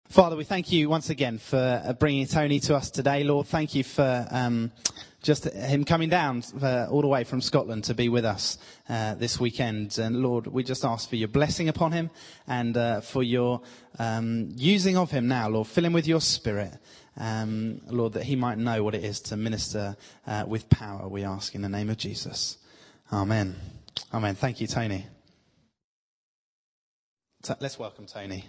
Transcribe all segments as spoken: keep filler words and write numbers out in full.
Father, we thank you once again for uh, bringing Tony to us today, Lord. Thank you for um, just him coming down uh, all the way from Scotland to be with us uh, this weekend. And Lord, we just ask for your blessing upon him and uh, for your um, using of him now, Lord. Fill him with your spirit, um, Lord, that he might know what it is to minister uh, with power, we ask in the name of Jesus. Amen. Amen. Thank you, Tony. So let's welcome Tony.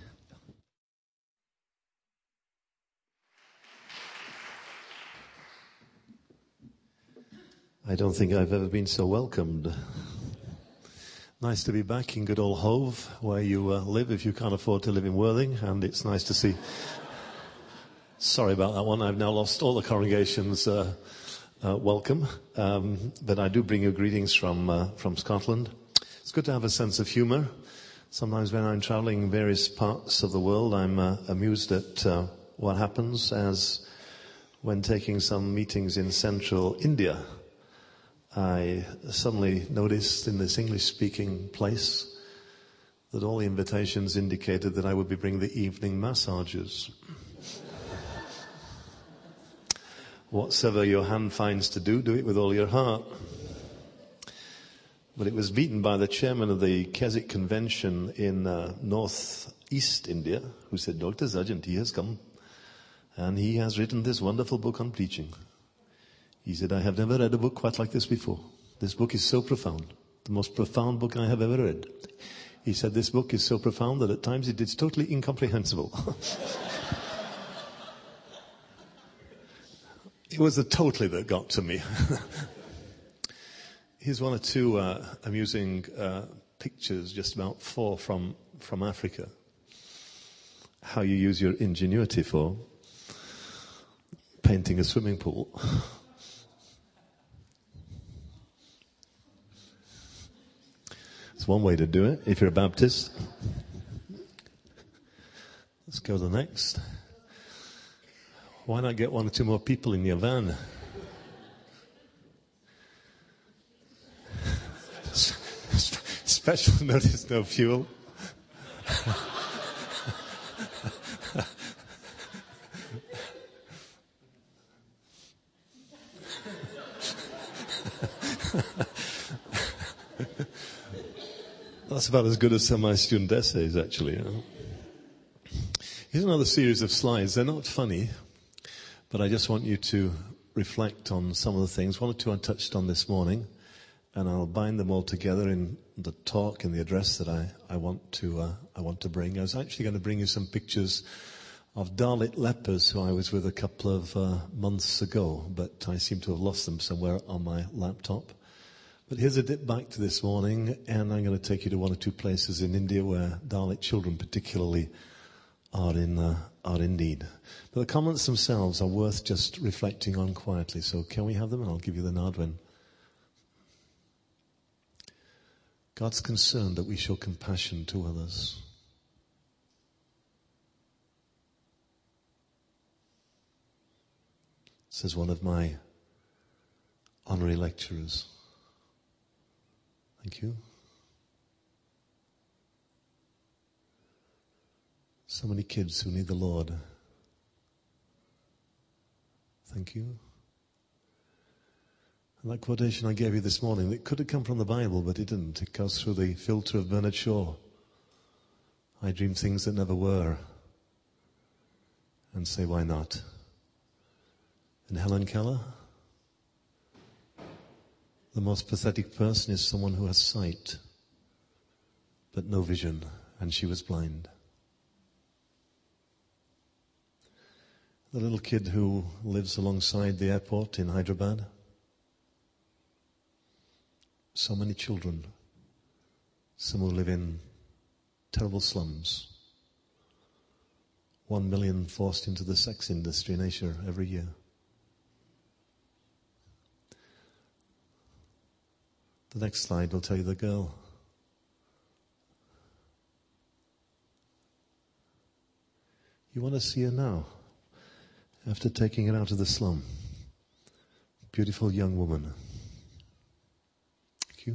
I don't think I've ever been so welcomed. Nice to be back in good old Hove, where you uh, live if you can't afford to live in Worthing, and it's nice to see. Sorry about that one. I've now lost all the congregation's uh, uh, welcome, um, but I do bring you greetings from uh, from Scotland. It's good to have a sense of humour. Sometimes when I'm travelling in various parts of the world, I'm uh, amused at uh, what happens, as when taking some meetings in central India. I suddenly noticed in this English-speaking place that all the invitations indicated that I would be bringing the evening massages. Whatsoever your hand finds to do, do it with all your heart. But it was beaten by the chairman of the Keswick Convention in uh, north-east India, who said, Doctor Sargent, he has come, and he has written this wonderful book on preaching. He said, I have never read a book quite like this before. This book is so profound. The most profound book I have ever read. He said, this book is so profound that at times it is totally incomprehensible. It was the totally that got to me. Here's one or two uh, amusing uh, pictures, just about four from, from Africa. How you use your ingenuity for painting a swimming pool. It's one way to do it, if you're a Baptist. Let's go to the next. Why not get one or two more people in your van? Special notice, no fuel. That's about as good as some of my student essays, actually. You know. Here's another series of slides. They're not funny, but I just want you to reflect on some of the things. One or two I touched on this morning, and I'll bind them all together in the talk and the address that I, I want to uh, I want to bring. I was actually going to bring you some pictures of Dalit lepers who I was with a couple of uh, months ago, but I seem to have lost them somewhere on my laptop. But here's a dip back to this morning, and I'm going to take you to one or two places in India where Dalit children particularly are in uh, are in need. But the comments themselves are worth just reflecting on quietly. So can we have them? And I'll give you the nod when. God's concerned that we show compassion to others. Says one of my honorary lecturers. Thank you. So many kids who need the Lord. Thank you. And that quotation I gave you this morning, it could have come from the Bible, but it didn't. It goes through the filter of Bernard Shaw. I dream things that never were. And say, why not? And Helen Keller? The most pathetic person is someone who has sight, but no vision, and she was blind. The little kid who lives alongside the airport in Hyderabad. So many children. Some who live in terrible slums. One million forced into the sex industry in Asia every year. The next slide will tell you the girl. You want to see her now? After taking her out of the slum. Beautiful young woman. Thank you.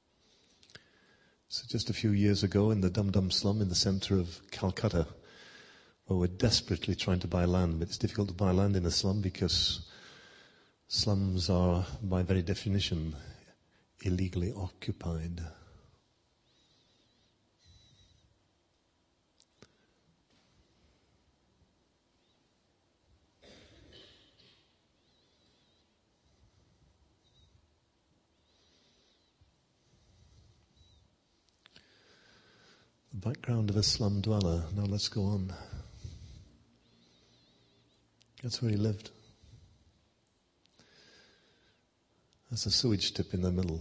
So just a few years ago in the Dum Dum slum in the center of Calcutta, Well, we're desperately trying to buy land, but it's difficult to buy land in a slum because slums are, by very definition, illegally occupied. The background of a slum dweller. Now let's go on. That's where he lived. There's a sewage tip in the middle.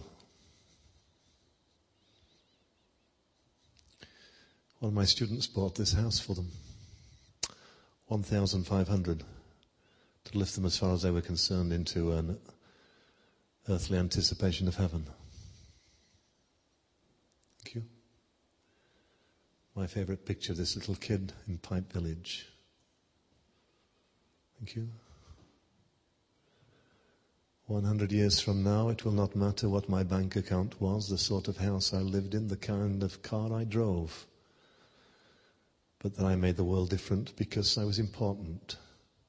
One of my students bought this house for them. one thousand five hundred to lift them as far as they were concerned into an earthly anticipation of heaven. Thank you. My favorite picture, this little kid in Pipe Village. Thank you. One hundred years from now, it will not matter what my bank account was, the sort of house I lived in, the kind of car I drove, but that I made the world different because I was important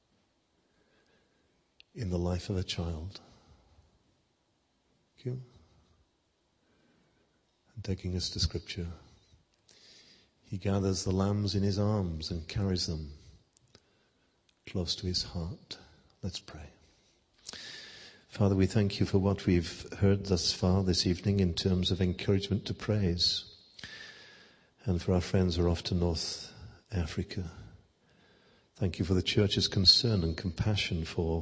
in the life of a child. Thank you. And taking us to Scripture. He gathers the lambs in his arms and carries them close to his heart. Let's pray. Father, we thank you for what we've heard thus far this evening in terms of encouragement to praise. And for our friends who are off to North Africa. Thank you for the church's concern and compassion for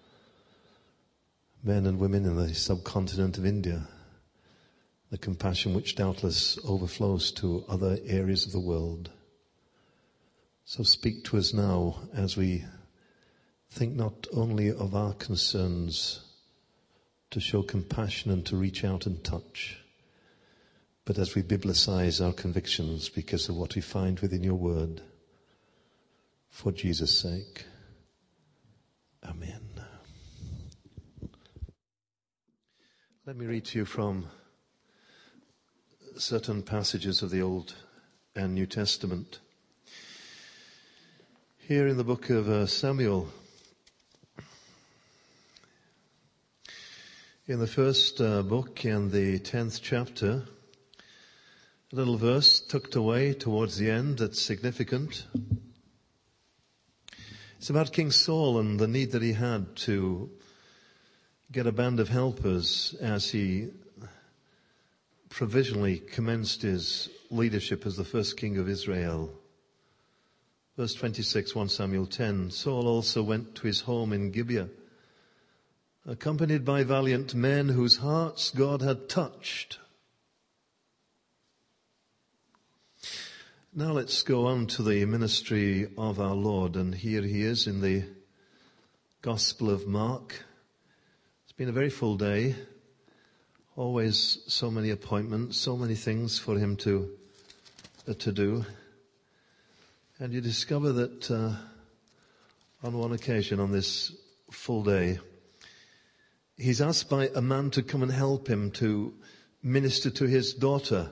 men and women in the subcontinent of India. The compassion which doubtless overflows to other areas of the world. So speak to us now as we think not only of our concerns to show compassion and to reach out and touch, but as we biblicize our convictions because of what we find within your word. For Jesus' sake. Amen. Let me read to you from certain passages of the Old and New Testament. Here in the book of uh, Samuel, in the first uh, book, in the tenth chapter, a little verse tucked away towards the end that's significant. It's about King Saul and the need that he had to get a band of helpers as he provisionally commenced his leadership as the first king of Israel. Verse twenty-six, First Samuel ten, Saul also went to his home in Gibeah, accompanied by valiant men whose hearts God had touched. Now let's go on to the ministry of our Lord, and here he is in the Gospel of Mark. It's been a very full day. Always so many appointments, so many things for him to uh, to do. And you discover that uh, on one occasion on this full day, he's asked by a man to come and help him to minister to his daughter.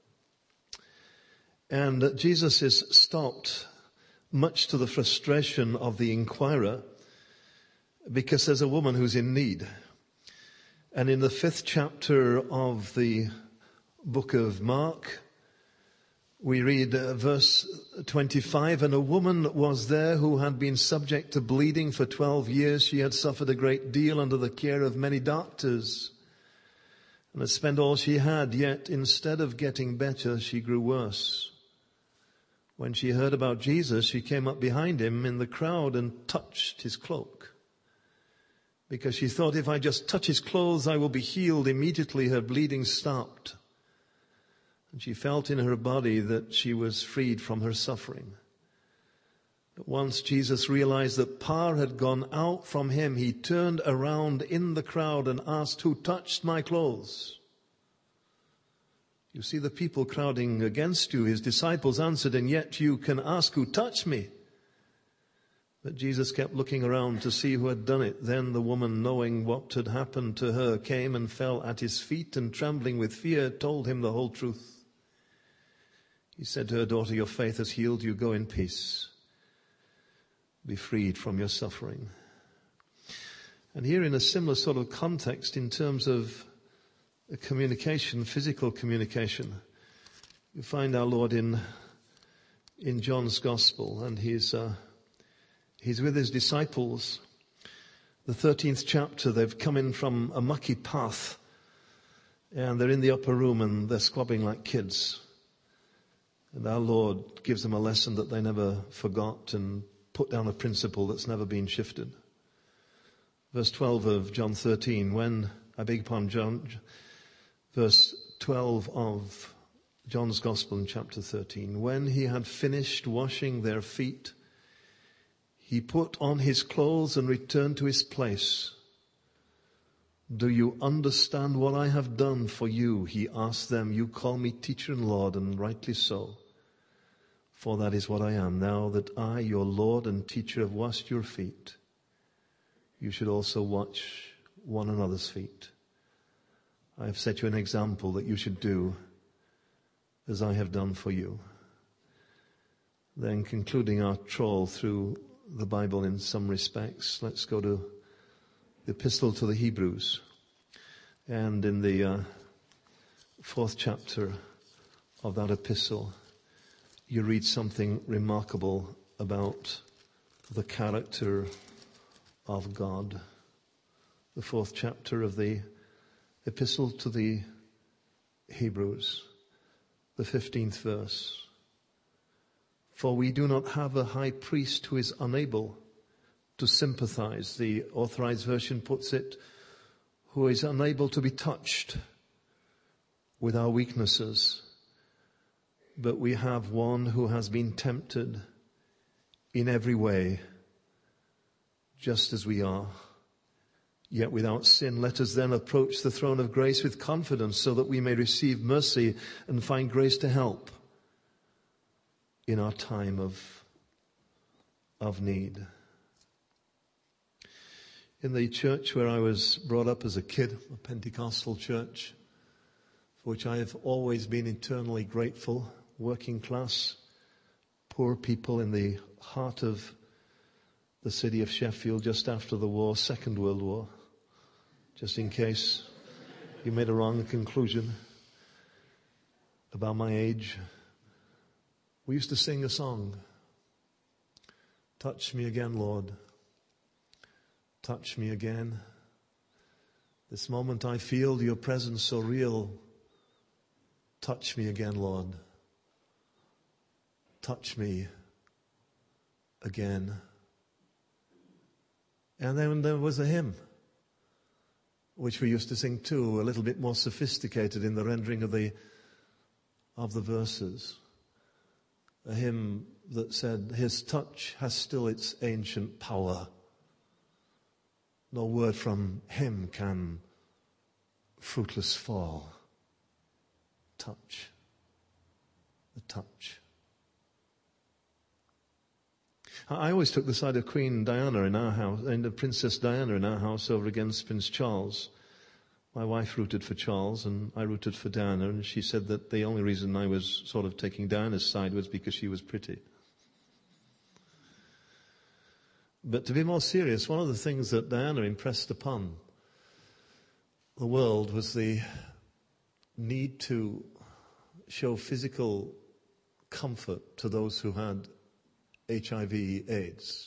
And uh, Jesus is stopped, much to the frustration of the inquirer, because there's a woman who's in need. And in the fifth chapter of the book of Mark, we read uh, verse twenty-five, and a woman was there who had been subject to bleeding for twelve years. She had suffered a great deal under the care of many doctors and had spent all she had, yet instead of getting better, she grew worse. When she heard about Jesus, she came up behind him in the crowd and touched his cloak. Because she thought, if I just touch his clothes, I will be healed. Immediately her bleeding stopped. And she felt in her body that she was freed from her suffering. But once Jesus realized that power had gone out from him, he turned around in the crowd and asked, who touched my clothes? You see the people crowding against you. His disciples answered, and yet you can ask, who touched me? But Jesus kept looking around to see who had done it. Then the woman, knowing what had happened to her, came and fell at his feet and, trembling with fear, told him the whole truth. He said to her, daughter, your faith has healed you. Go in peace be freed from your suffering. And here in a similar sort of context in terms of communication, physical communication, you find our Lord in in John's Gospel, and he's uh, he's with his disciples. The thirteenth chapter, they've come in from a mucky path, and they're in the upper room and they're squabbling like kids. And our Lord gives them a lesson that they never forgot and put down a principle that's never been shifted. Verse twelve of John thirteen, when, I beg your pardon, John, verse twelve of John's Gospel in chapter thirteen. When he had finished washing their feet, he put on his clothes and returned to his place. Do you understand what I have done for you? He asked them. You call me teacher and Lord, and rightly so, for that is what I am. Now that I, your Lord and teacher, have washed your feet, you should also watch one another's feet. I have set you an example that you should do as I have done for you. Then concluding our trawl through the Bible in some respects, let's go to the Epistle to the Hebrews. And in the uh, fourth chapter of that epistle, you read something remarkable about the character of God. The fourth chapter of the Epistle to the Hebrews, the fifteenth verse. For we do not have a high priest who is unable to sympathize. The Authorized Version puts it, who is unable to be touched with our weaknesses. But we have one who has been tempted in every way, just as we are, yet without sin. Let us then approach the throne of grace with confidence so that we may receive mercy and find grace to help in our time of, of need. In the church where I was brought up as a kid, a Pentecostal church, for which I have always been eternally grateful, working class, poor people in the heart of the city of Sheffield just after the war, Second World War, just in case you made a wrong conclusion about my age. We used to sing a song, touch me again, Lord, touch me again. This moment I feel your presence so real, touch me again, Lord, touch me again. And then there was a hymn, which we used to sing too, a little bit more sophisticated in the rendering of the of the verses. A hymn that said, his touch has still its ancient power. No word from him can fruitless fall. Touch. The touch. I always took the side of Queen Diana in our house, and Princess Diana in our house over against Prince Charles. My wife rooted for Charles and I rooted for Diana, and she said that the only reason I was sort of taking Diana's side was because she was pretty. But to be more serious, one of the things that Diana impressed upon the world was the need to show physical comfort to those who had H I V AIDS.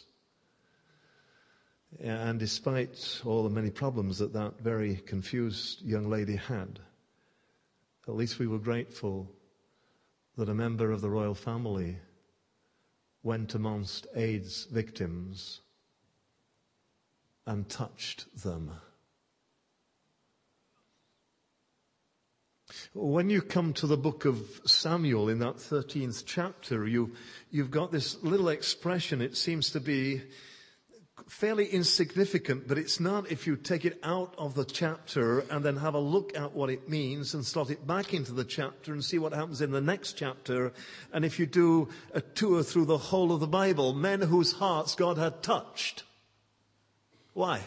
And despite all the many problems that that very confused young lady had, at least we were grateful that a member of the royal family went amongst AIDS victims and touched them. When you come to the book of Samuel in that thirteenth chapter, you, you've got this little expression. It seems to be fairly insignificant, but it's not if you take it out of the chapter and then have a look at what it means and slot it back into the chapter and see what happens in the next chapter. And if you do a tour through the whole of the Bible, men whose hearts God had touched. Why?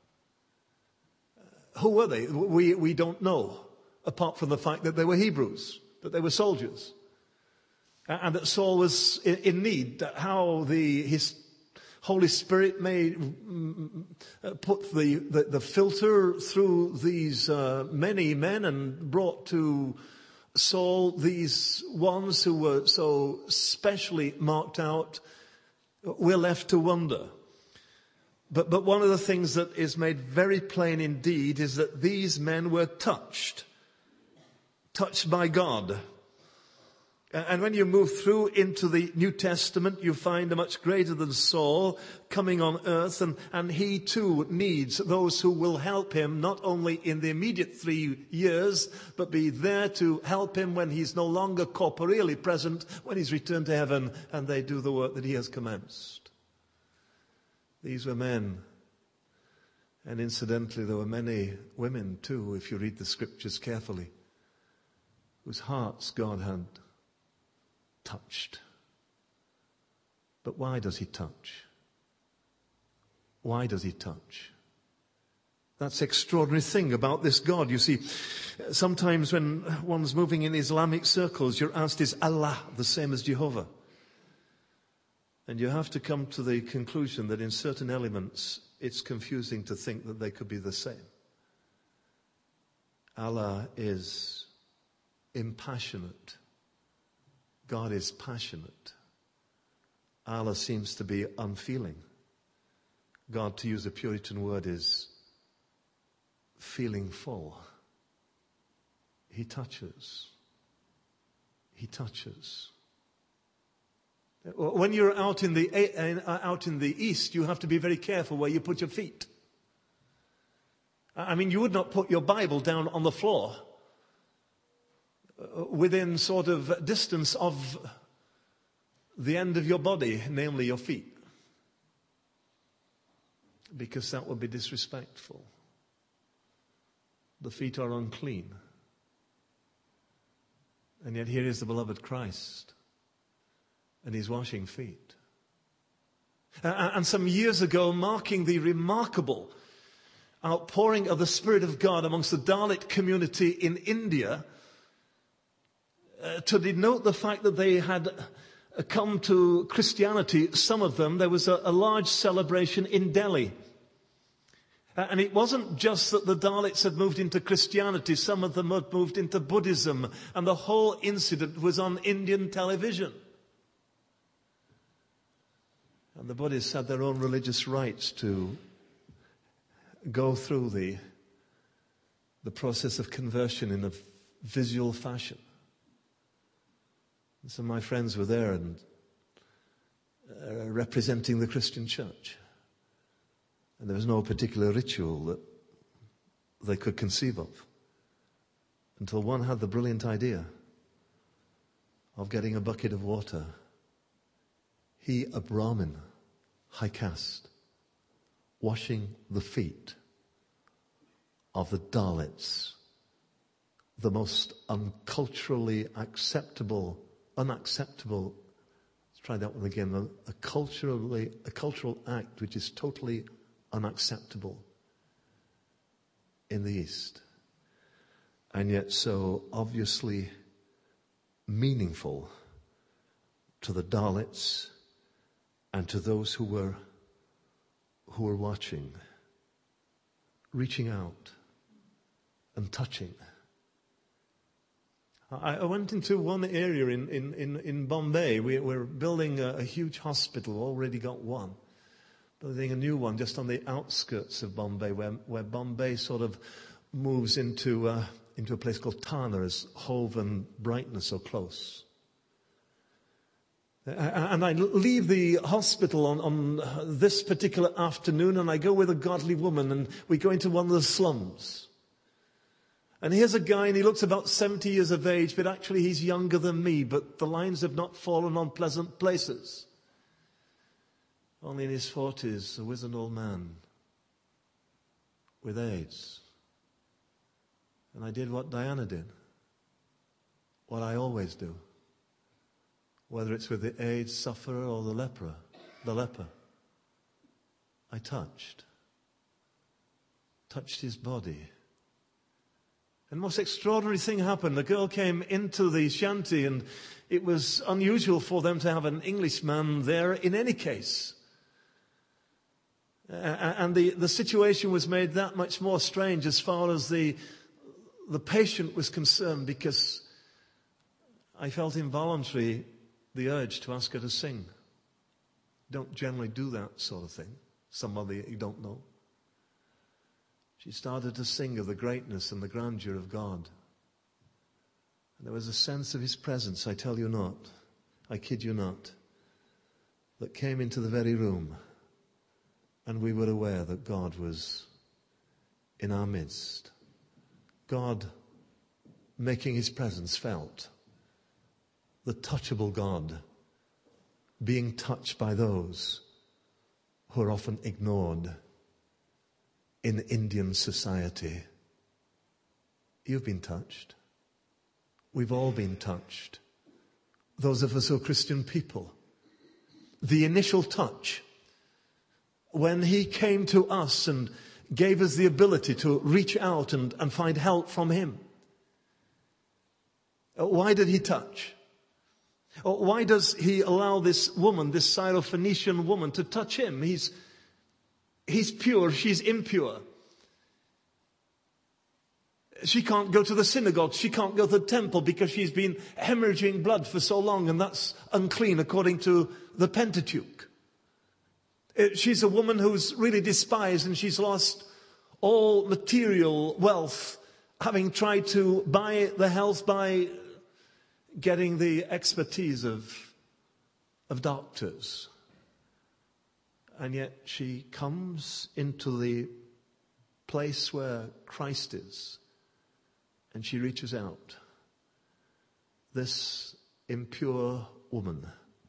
Who were they? We, we don't know, apart from the fact that they were Hebrews, that they were soldiers, and that Saul was in need. How the, his Holy Spirit may mm, put the, the, the filter through these uh, many men and brought to Saul these ones who were so specially marked out. We're left to wonder. But, but one of the things that is made very plain indeed is that these men were touched. Touched by God. And when you move through into the New Testament, you find a much greater than Saul coming on earth, and, and he too needs those who will help him, not only in the immediate three years, but be there to help him when he's no longer corporeally present, when he's returned to heaven, and they do the work that he has commenced. These were men. And incidentally, there were many women too, if you read the scriptures carefully, whose hearts God had touched. But why does he touch? Why does he touch? That's the extraordinary thing about this God. You see, sometimes when one's moving in Islamic circles, you're asked, is Allah the same as Jehovah? And you have to come to the conclusion that in certain elements, it's confusing to think that they could be the same. Allah is impassionate. God is passionate. Allah seems to be unfeeling. God, to use a Puritan word, is feeling full. He touches. He touches. When you're out in the out in the East, you have to be very careful where you put your feet. I mean, you would not put your Bible down on the floor within sort of distance of the end of your body, namely your feet, because that would be disrespectful. The feet are unclean. And yet here is the beloved Christ, and he's washing feet. And some years ago, marking the remarkable outpouring of the Spirit of God amongst the Dalit community in India, Uh, to denote the fact that they had uh, come to Christianity, some of them, there was a, a large celebration in Delhi. Uh, and it wasn't just that the Dalits had moved into Christianity, some of them had moved into Buddhism, and the whole incident was on Indian television. And the Buddhists had their own religious rights to go through the, the process of conversion in a visual fashion. And so my friends were there and uh, representing the Christian church. And there was no particular ritual that they could conceive of until one had the brilliant idea of getting a bucket of water. He, a Brahmin, high caste, washing the feet of the Dalits, the most unculturally acceptable Unacceptable, let's try that one again, a, a culturally, a cultural act which is totally unacceptable in the East. And yet so obviously meaningful to the Dalits and to those who were, who were watching, reaching out and touching. I went into one area in, in, in, in Bombay. We, we're building a, a huge hospital, already got one. Building a new one just on the outskirts of Bombay, where, where Bombay sort of moves into, uh, into a place called Thane, as Hove and Brighton are so close. And I leave the hospital on, on this particular afternoon, and I go with a godly woman, and we go into one of the slums. And here's a guy, and he looks about seventy years of age, but actually he's younger than me, but the lines have not fallen on pleasant places. Only in his forties, a wizened old man with AIDS. And I did what Diana did, what I always do, whether it's with the AIDS sufferer or the leper, the leper. I touched, touched his body. And the most extraordinary thing happened. The girl came into the shanty, and it was unusual for them to have an Englishman there in any case. Uh, and the, the situation was made that much more strange as far as the, the patient was concerned, because I felt involuntary the urge to ask her to sing. Don't generally do that sort of thing. Somebody you don't know. She started to sing of the greatness and the grandeur of God. And there was a sense of His presence, I tell you not, I kid you not, that came into the very room. And we were aware that God was in our midst. God making His presence felt. The touchable God being touched by those who are often ignored in Indian society. You've been touched. We've all been touched. Those of us who are Christian people. The initial touch, when He came to us and gave us the ability to reach out and, and find help from Him. Why did He touch? Why does He allow this woman, this Syrophoenician woman, to touch Him? He's, he's pure, she's impure. She can't go to the synagogue, she can't go to the temple because she's been hemorrhaging blood for so long, and that's unclean according to the Pentateuch. She's a woman who's really despised, and she's lost all material wealth, having tried to buy the health by getting the expertise of, of doctors. And yet she comes into the place where Christ is, and she reaches out. This impure woman,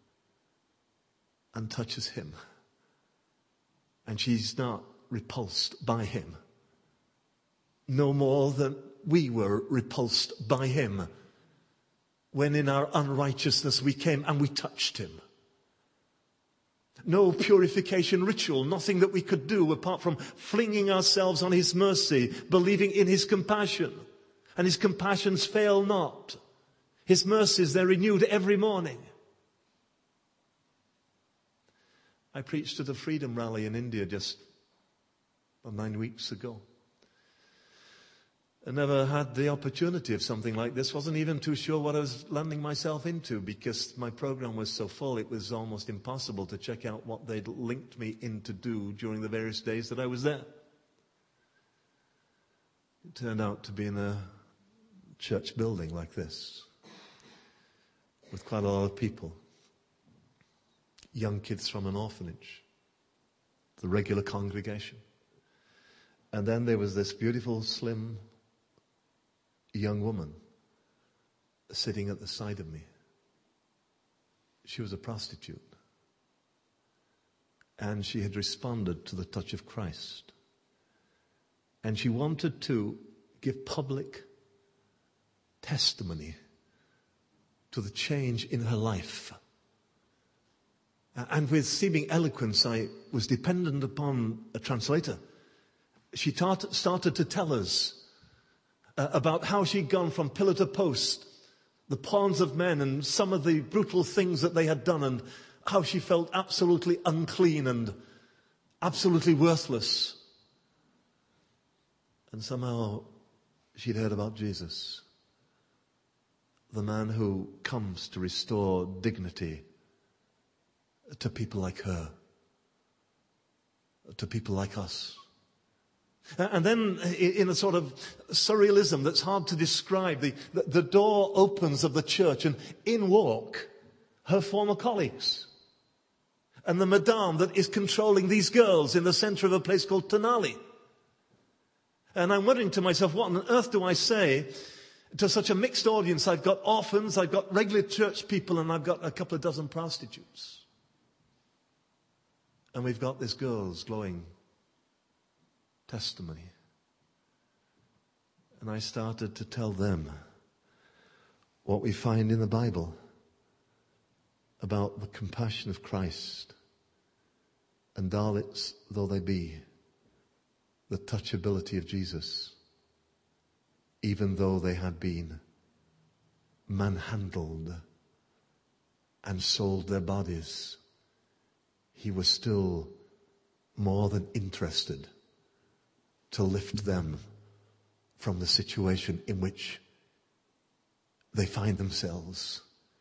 and touches Him. And she's not repulsed by Him. No more than we were repulsed by Him when in our unrighteousness we came and we touched Him. No purification ritual, nothing that we could do apart from flinging ourselves on His mercy, believing in His compassion. And His compassions fail not. His mercies, they're renewed every morning. I preached at a freedom rally in India just well, nine weeks ago. I never had the opportunity of something like this. Wasn't even too sure what I was landing myself into, because my program was so full it was almost impossible to check out what they'd linked me in to do during the various days that I was there. It turned out to be in a church building like this, with quite a lot of people. Young kids from an orphanage, the regular congregation. And then there was this beautiful, slim, young woman sitting at the side of me. She was a prostitute. And she had responded to the touch of Christ. And she wanted to give public testimony to the change in her life. And with seeming eloquence, I was dependent upon a translator. She taught, started to tell us uh, about how she'd gone from pillar to post, the pawns of men, and some of the brutal things that they had done, and how she felt absolutely unclean and absolutely worthless. And somehow she'd heard about Jesus, the man who comes to restore dignity to people like her, to people like us. And then in a sort of surrealism that's hard to describe, the, the door opens of the church and in walk her former colleagues. And the madame that is controlling these girls in the center of a place called Tenali. And I'm wondering to myself, what on earth do I say to such a mixed audience? I've got orphans, I've got regular church people, and I've got a couple of dozen prostitutes. And we've got this girl's glowing testimony. And I started to tell them what we find in the Bible about the compassion of Christ, and darlets though they be, the touchability of Jesus, even though they had been manhandled and sold their bodies. He was still more than interested to lift them from the situation in which they find themselves.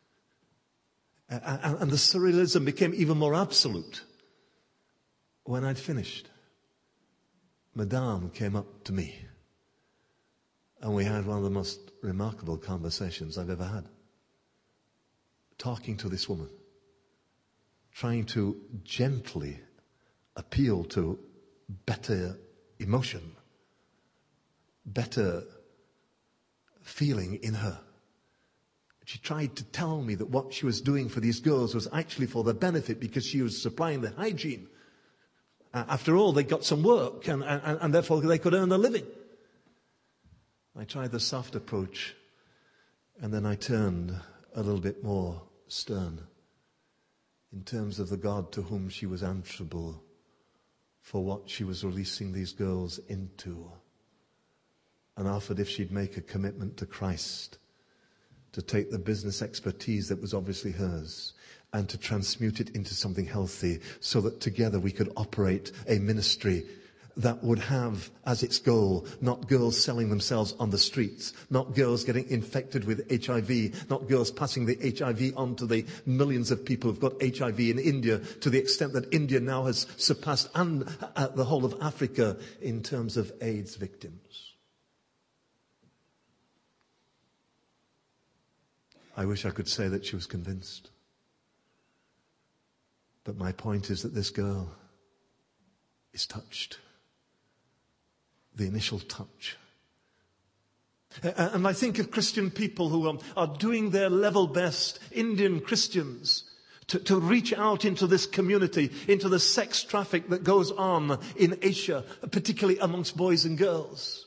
And, and the surrealism became even more absolute when I'd finished. Madame came up to me and we had one of the most remarkable conversations I've ever had. Talking to this woman, trying to gently appeal to better emotion, better feeling in her. She tried to tell me that what she was doing for these girls was actually for their benefit because she was supplying the hygiene. Uh, after all, they got some work and, and, and therefore they could earn a living. I tried the soft approach and then I turned a little bit more stern in terms of the God to whom she was answerable for what she was releasing these girls into, and offered if she'd make a commitment to Christ to take the business expertise that was obviously hers and to transmute it into something healthy so that together we could operate a ministry that would have as its goal not girls selling themselves on the streets, not girls getting infected with H I V, not girls passing the H I V on to the millions of people who've got H I V in India, to the extent that India now has surpassed and uh, the whole of Africa in terms of AIDS victims. I wish I could say that she was convinced. But my point is that this girl is touched. The initial touch. And I think of Christian people who are, are doing their level best, Indian Christians, to, to reach out into this community, into the sex traffic that goes on in Asia, particularly amongst boys and girls.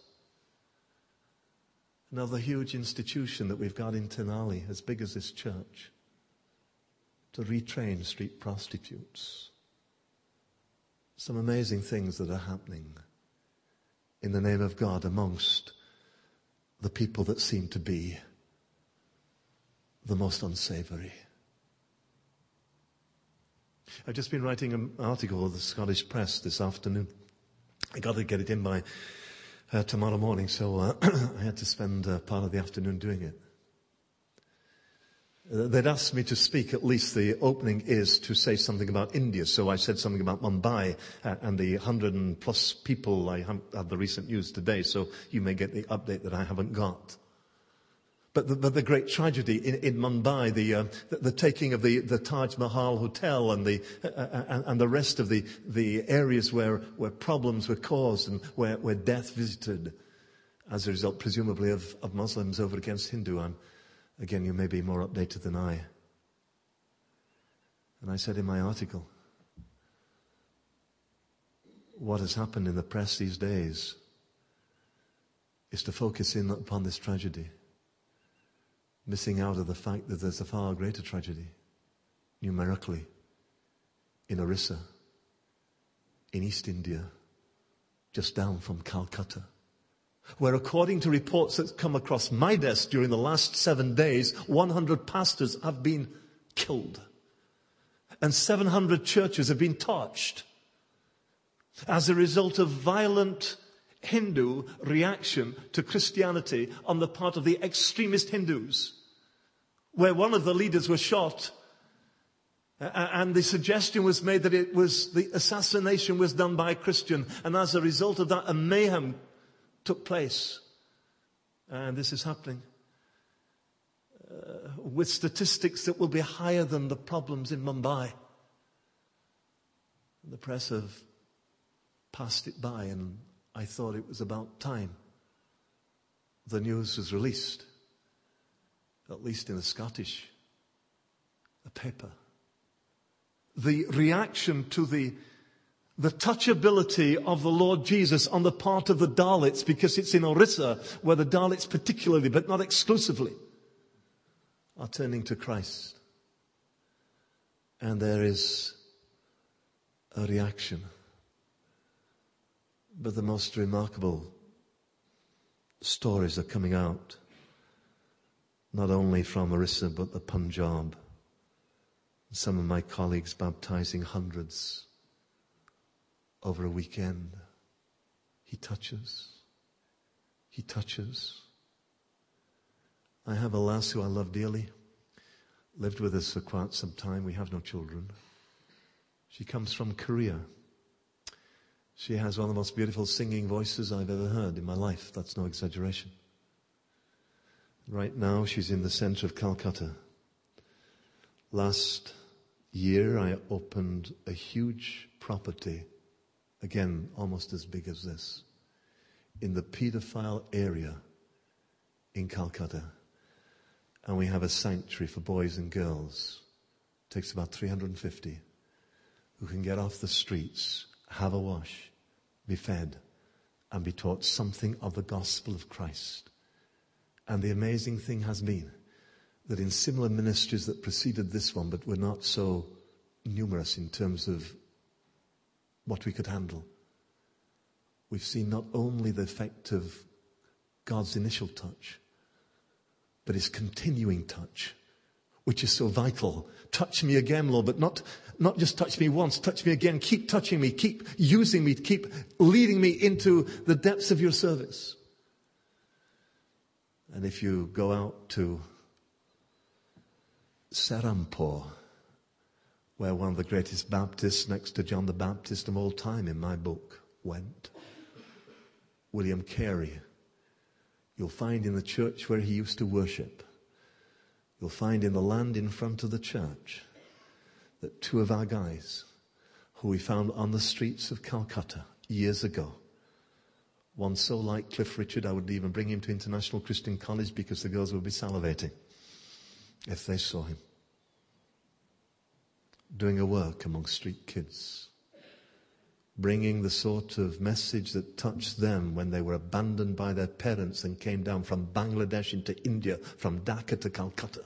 Another huge institution that we've got in Tenali, as big as this church, to retrain street prostitutes. Some amazing things that are happening in the name of God amongst the people that seem to be the most unsavory. I've just been writing an article for the Scottish Press this afternoon. I got to get it in by uh, tomorrow morning, so uh, I had to spend uh, part of the afternoon doing it. They'd asked me to speak, at least the opening is to say something about India. So I said something about Mumbai uh, and the hundred and plus people. I haven't had the recent news today, so you may get the update that I haven't got. But the, but the great tragedy in, in Mumbai, the, uh, the the taking of the, the Taj Mahal Hotel and the uh, and, and the rest of the, the areas where, where problems were caused and where, where death visited as a result, presumably, of, of Muslims over against Hindu. I'm, Again, you may be more updated than I. And I said in my article, what has happened in the press these days is to focus in upon this tragedy, missing out of the fact that there's a far greater tragedy, numerically, in Orissa, in East India, just down from Calcutta, where according to reports that come across my desk during the last seven days, one hundred pastors have been killed. And seven hundred churches have been torched as a result of violent Hindu reaction to Christianity on the part of the extremist Hindus, where one of the leaders was shot and the suggestion was made that it was the assassination was done by a Christian, and as a result of that, a mayhem took place. And this is happening uh, with statistics that will be higher than the problems in Mumbai. The press have passed it by, and I thought it was about time the news was released, at least in a Scottish a paper. The reaction to the The touchability of the Lord Jesus on the part of the Dalits, because it's in Orissa where the Dalits particularly, but not exclusively, are turning to Christ. And there is a reaction. But the most remarkable stories are coming out, not only from Orissa, but the Punjab. Some of my colleagues baptizing hundreds over a weekend. He touches. He touches. I have a lass who I love dearly. Lived with us for quite some time. We have no children. She comes from Korea. She has one of the most beautiful singing voices I've ever heard in my life. That's no exaggeration. Right now she's in the center of Calcutta. Last year I opened a huge property, again almost as big as this, in the paedophile area in Calcutta. And we have a sanctuary for boys and girls. It takes about three hundred fifty who can get off the streets, have a wash, be fed, and be taught something of the gospel of Christ. And the amazing thing has been that in similar ministries that preceded this one, but were not so numerous in terms of what we could handle, we've seen not only the effect of God's initial touch, but His continuing touch, which is so vital. Touch me again, Lord, but not, not just touch me once, touch me again. Keep touching me, keep using me, keep leading me into the depths of your service. And if you go out to Serampore, where one of the greatest Baptists next to John the Baptist of all time in my book went, William Carey, you'll find in the church where he used to worship, you'll find in the land in front of the church that two of our guys who we found on the streets of Calcutta years ago, one so like Cliff Richard I wouldn't even bring him to International Christian College because the girls would be salivating if they saw him doing a work among street kids, bringing the sort of message that touched them when they were abandoned by their parents and came down from Bangladesh into India, from Dhaka to Calcutta.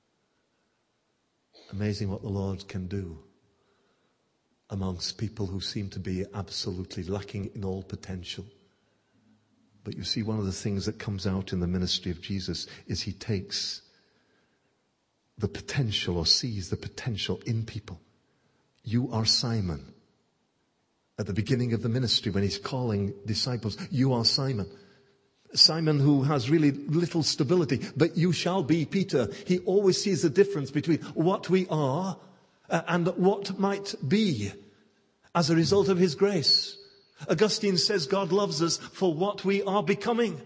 Amazing what the Lord can do amongst people who seem to be absolutely lacking in all potential. But you see, one of the things that comes out in the ministry of Jesus is He takes the potential, or sees the potential in people. You are Simon. At the beginning of the ministry, when He's calling disciples, you are Simon. Simon who has really little stability, but you shall be Peter. He always sees the difference between what we are and what might be as a result of His grace. Augustine says God loves us for what we are becoming.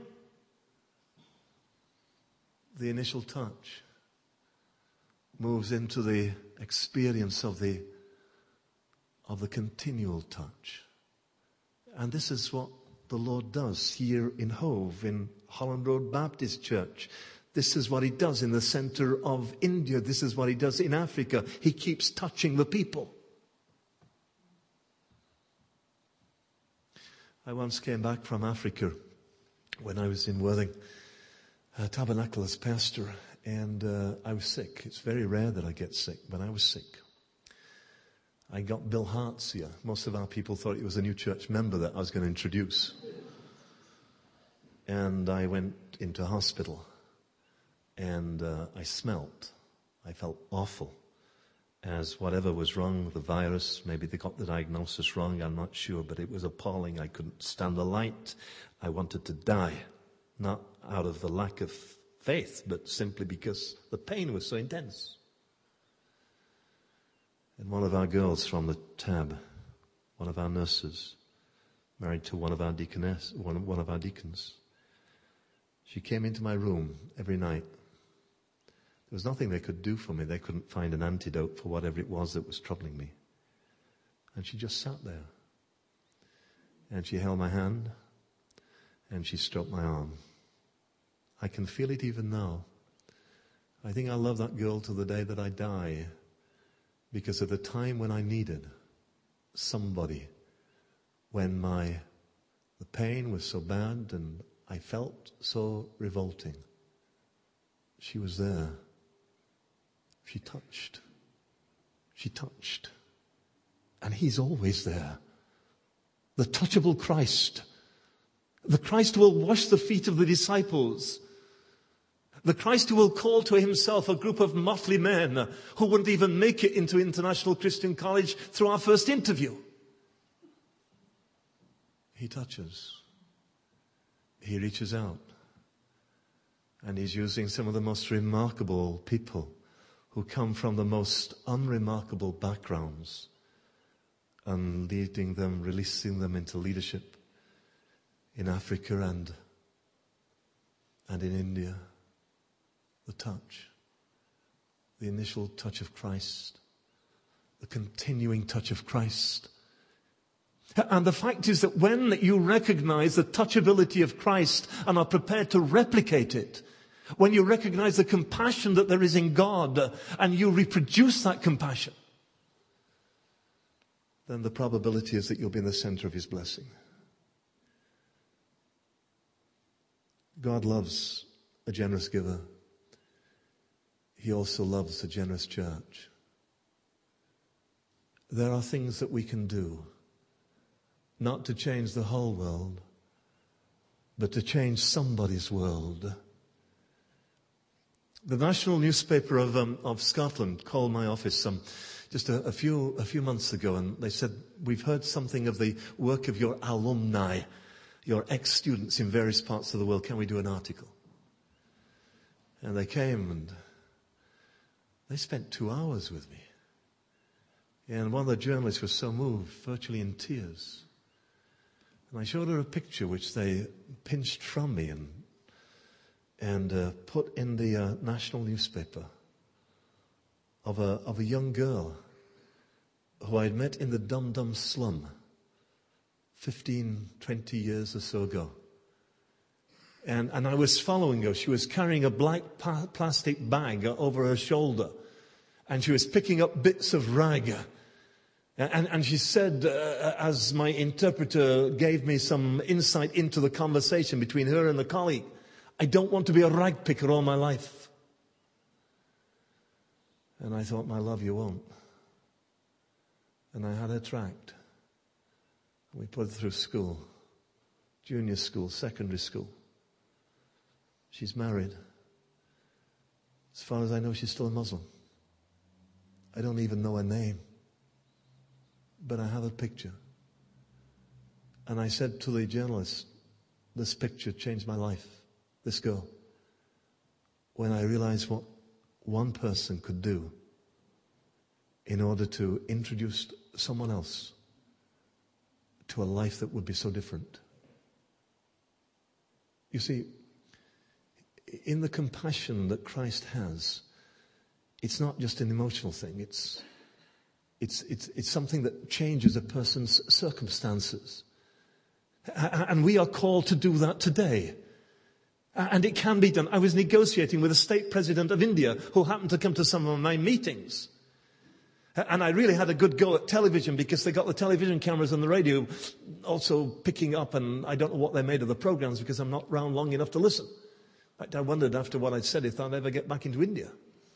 The initial touch moves into the experience of the of the continual touch. And this is what the Lord does here in Hove, in Holland Road Baptist Church. This is what He does in the center of India. This is what He does in Africa. He keeps touching the people. I once came back from Africa when I was in Worthing, a tabernacle as pastor, and uh, I was sick. It's very rare that I get sick, but I was sick. I got bilharzia. Most of our people thought it was a new church member that I was going to introduce. And I went into hospital, and uh, I smelt. I felt awful, as whatever was wrong, the virus, maybe they got the diagnosis wrong, I'm not sure, but it was appalling. I couldn't stand the light. I wanted to die, not out of the lack of faith, but simply because the pain was so intense. And one of our girls from the tab, one of our nurses, married to one of our deaconess, one, one of our deacons, she came into my room every night. There was nothing they could do for me. They couldn't find an antidote for whatever it was that was troubling me. And she just sat there. And she held my hand, and she stroked my arm. I can feel it even now. I think I'll love that girl till the day that I die, because at the time when I needed somebody, when my the pain was so bad and I felt so revolting, she was there. She touched. She touched. And He's always there. The touchable Christ. The Christ who will wash the feet of the disciples. The Christ who will call to Himself a group of motley men who wouldn't even make it into International Christian College through our first interview. He touches. He reaches out. And he's using some of the most remarkable people who come from the most unremarkable backgrounds and leading them, releasing them into leadership in Africa and, and in India. The touch. The initial touch of Christ. The continuing touch of Christ. And the fact is that when you recognize the touchability of Christ and are prepared to replicate it, when you recognize the compassion that there is in God and you reproduce that compassion, then the probability is that you'll be in the center of His blessing. God loves a generous giver. He also loves a generous church. There are things that we can do, not to change the whole world, but to change somebody's world. The national newspaper of um, of Scotland called my office um, just a, a few a few months ago, and they said, "We've heard something of the work of your alumni, your ex-students in various parts of the world. Can we do an article?" And they came and they spent two hours with me. And one of the journalists was so moved, virtually in tears. And I showed her a picture which they pinched from me and and uh, put in the uh, national newspaper of a of a young girl who I'd met in the Dum Dum slum fifteen, twenty years or so ago. And and I was following her. She was carrying a black pa- plastic bag over her shoulder, and she was picking up bits of rag. And, and she said, uh, as my interpreter gave me some insight into the conversation between her and the colleague, "I don't want to be a rag picker all my life." And I thought, my love, you won't. And I had her tracked. We put her through school, junior school, secondary school. She's married. As far as I know, she's still a Muslim. I don't even know her name. But I have a picture. And I said to the journalist, "This picture changed my life. This girl." When I realized what one person could do in order to introduce someone else to a life that would be so different. You see, in the compassion that Christ has, it's not just an emotional thing. It's It's, it's, it's something that changes a person's circumstances. And we are called to do that today. And it can be done. I was negotiating with a state president of India who happened to come to some of my meetings. And I really had a good go at television because they got the television cameras and the radio also picking up, and I don't know what they made of the programs because I'm not round long enough to listen. In fact, I wondered after what I'd said if I'd ever get back into India.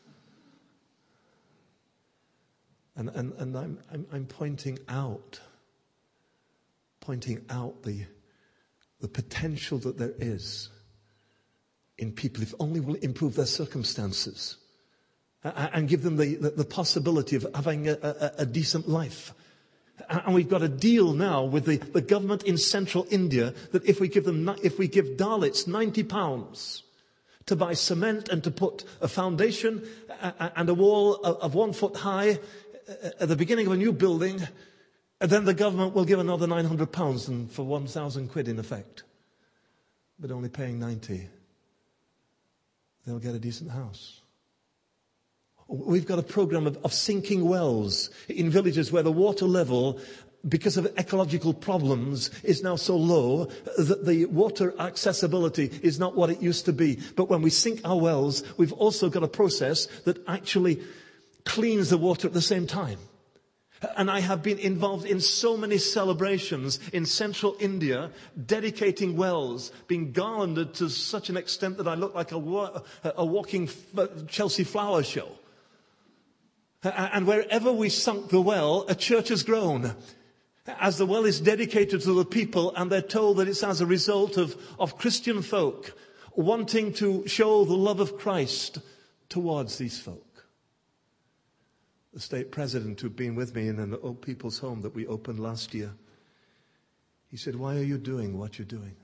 And, and, and I'm, I'm, I'm pointing out, pointing out the, the potential that there is in people if only will improve their circumstances and, and give them the, the, the possibility of having a, a, a decent life. And we've got a deal now with the, the government in central India that if we give them, if we give Dalits ninety pounds to buy cement and to put a foundation and a wall of one foot high at the beginning of a new building, and then the government will give another nine hundred pounds and for one thousand quid in effect. But only paying ninety, they'll get a decent house. We've got a program of, of sinking wells in villages where the water level, because of ecological problems, is now so low that the water accessibility is not what it used to be. But when we sink our wells, we've also got a process that actually cleans the water at the same time. And I have been involved in so many celebrations in central India, dedicating wells, being garlanded to such an extent that I look like a, wa- a walking Chelsea flower show. And wherever we sunk the well, a church has grown. As the well is dedicated to the people, and they're told that it's as a result of, of Christian folk wanting to show the love of Christ towards these folk. The state president who'd been with me in an old people's home that we opened last year, he He said, why are you doing what you're doing?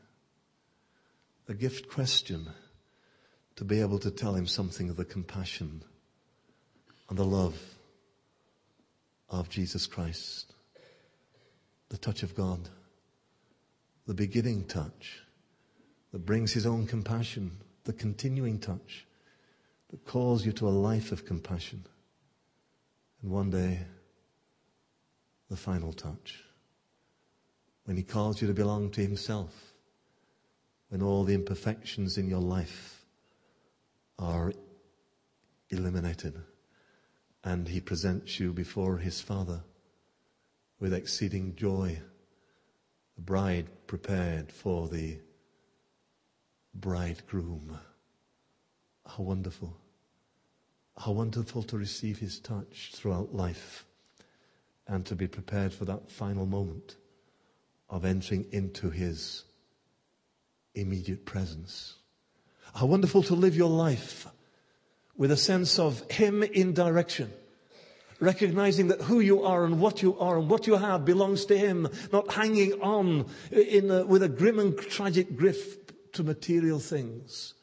A gift question to be able to tell him something of the compassion and the love of Jesus Christ. The touch of God. The beginning touch that brings his own compassion. The continuing touch that calls you to a life of compassion. And one day, the final touch. When he calls you to belong to himself. When all the imperfections in your life are eliminated. And he presents you before his Father with exceeding joy. The bride prepared for the bridegroom. How wonderful. How wonderful to receive his touch throughout life and to be prepared for that final moment of entering into his immediate presence. How wonderful to live your life with a sense of him in direction, recognizing that who you are and what you are and what you have belongs to him, not hanging on in a, with a grim and tragic grip to material things,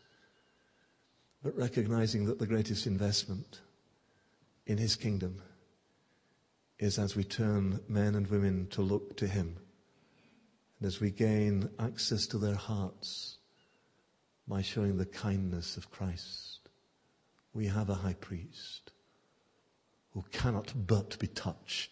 but recognizing that the greatest investment in his kingdom is as we turn men and women to look to him, and as we gain access to their hearts by showing the kindness of Christ. We have a high priest who cannot but be touched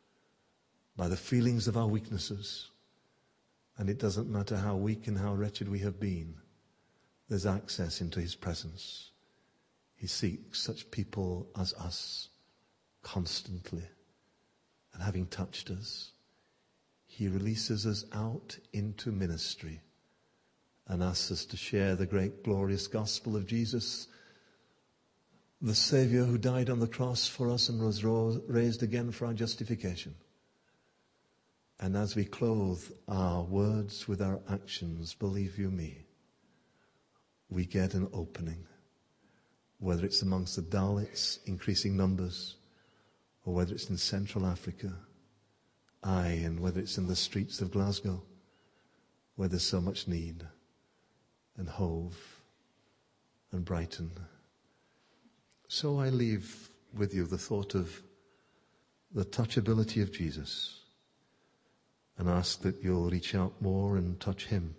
by the feelings of our weaknesses. And it doesn't matter how weak and how wretched we have been. There's access into his presence. He seeks such people as us constantly. And having touched us, he releases us out into ministry and asks us to share the great glorious gospel of Jesus, the Savior who died on the cross for us and was raised again for our justification. And as we clothe our words with our actions, believe you me, we get an opening. Whether it's amongst the Dalits, increasing numbers, or whether it's in Central Africa, aye, and whether it's in the streets of Glasgow, where there's so much need, and Hove, and Brighton. So I leave with you the thought of the touchability of Jesus and ask that you'll reach out more and touch him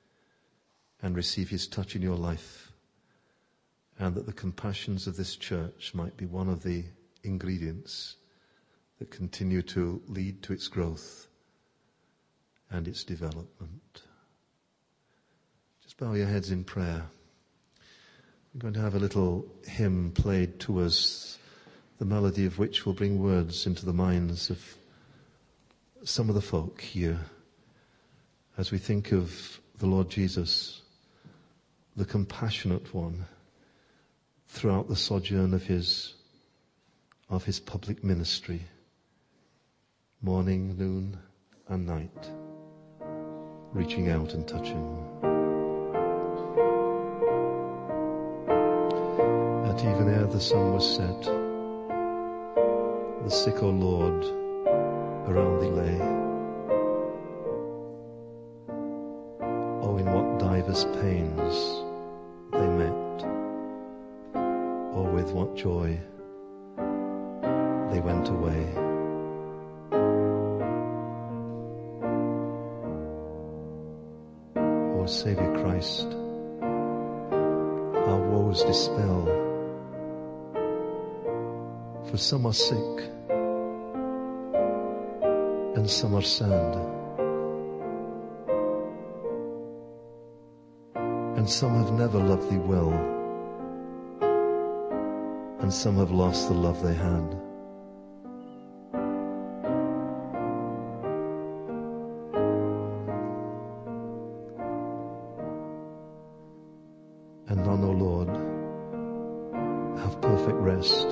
and receive his touch in your life, and that the compassions of this church might be one of the ingredients that continue to lead to its growth and its development. Just bow your heads in prayer. I'm going to have a little hymn played to us, the melody of which will bring words into the minds of some of the folk here as we think of the Lord Jesus, the compassionate one, throughout the sojourn of his, of his public ministry, morning, noon, and night, reaching out and touching. That even ere the sun was set, the sick, O Lord, around thee lay. Oh, in what divers pains they met, or with what joy they went away. O Saviour Christ, our woes dispel. For some are sick, and some are sad, and some have never loved thee well, and some have lost the love they had. And none, O Lord, have perfect rest.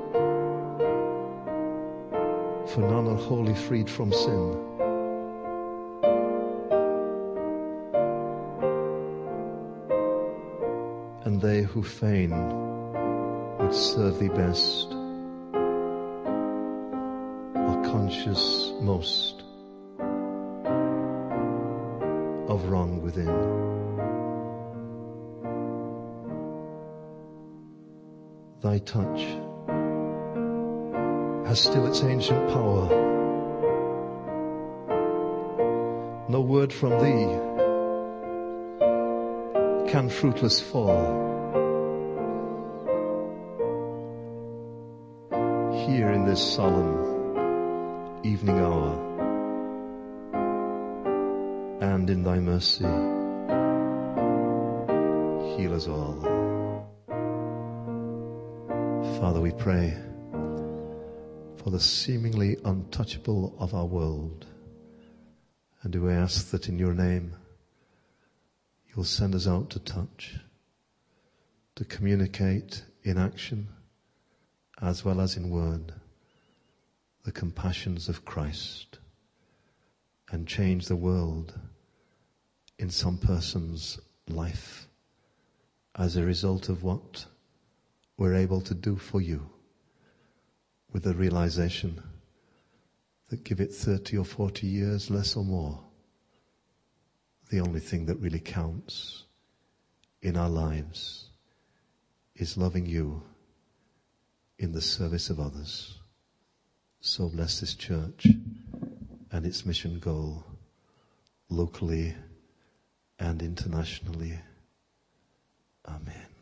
For none are wholly freed from sin. And they who fain would serve thee best are conscious most of wrong within. Thy touch has still its ancient power. No word from thee can fruitless fall. Here in this solemn evening hour, and in thy mercy, heal us all. Father, we pray for the seemingly untouchable of our world, and we ask that in your name you'll send us out to touch, to communicate in action as well as in word the compassions of Christ, and change the world in some person's life as a result of what we're able to do for you, with the realization that, give it thirty or forty years, less or more, the only thing that really counts in our lives is loving you in the service of others. So bless this church and its mission goal, locally and internationally. Amen.